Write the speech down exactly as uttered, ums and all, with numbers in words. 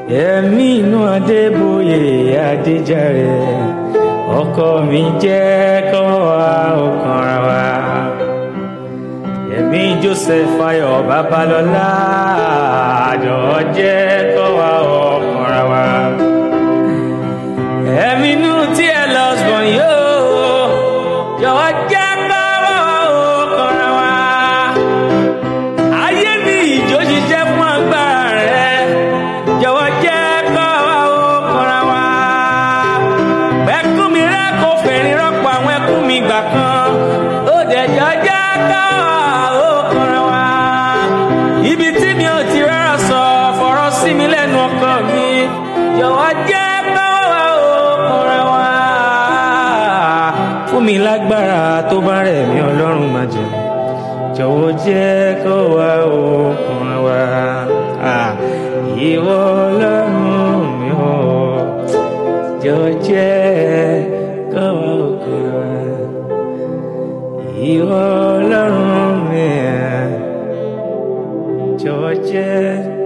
ẹ̀mí inú Adébóyè Adéjàre ọkọ mi jẹ́ kó wá ọkàn ra wa. ẹ̀mí Joseph Ayọ̀ Babalọ́lá jọ̀ọ́ jẹ́ kó wá ọkàn ra wa. ẹ̀mí inú tí ẹ lọ sùn yóò jọ̀ọ́ jẹ́ kó wá ọkàn ra wa. ayé mi ìjó ṣiṣẹ́ fún agbára rẹ jọ̀wọ́ jẹ́ kó wá ọkàn ra wa. ẹkún mi rẹ kò fẹ̀rín rọ́pò àwọn ẹkún mi gbà kan ó dẹ̀jọ́ jẹ́ kó wá ọkàn ra wa. ibi tí mi ò ti rárá sọ fọ̀rọ̀ sí mi lẹ́nu ọkọ mi jọ̀wọ́ jẹ́ kó wá ọkàn ra wa. fún mi lágbára tó bá rẹ̀ mí Ọlọ́run má jẹ́ jọ̀wọ́ jẹ́ kó wá ọkàn ra wa. ìwọ Ọlọ́run mi ò jọ̀wọ́ jẹ́ kó wá ọkàn ra wa. ìwọ Ọlọ́run mi jọ̀wọ́ jẹ́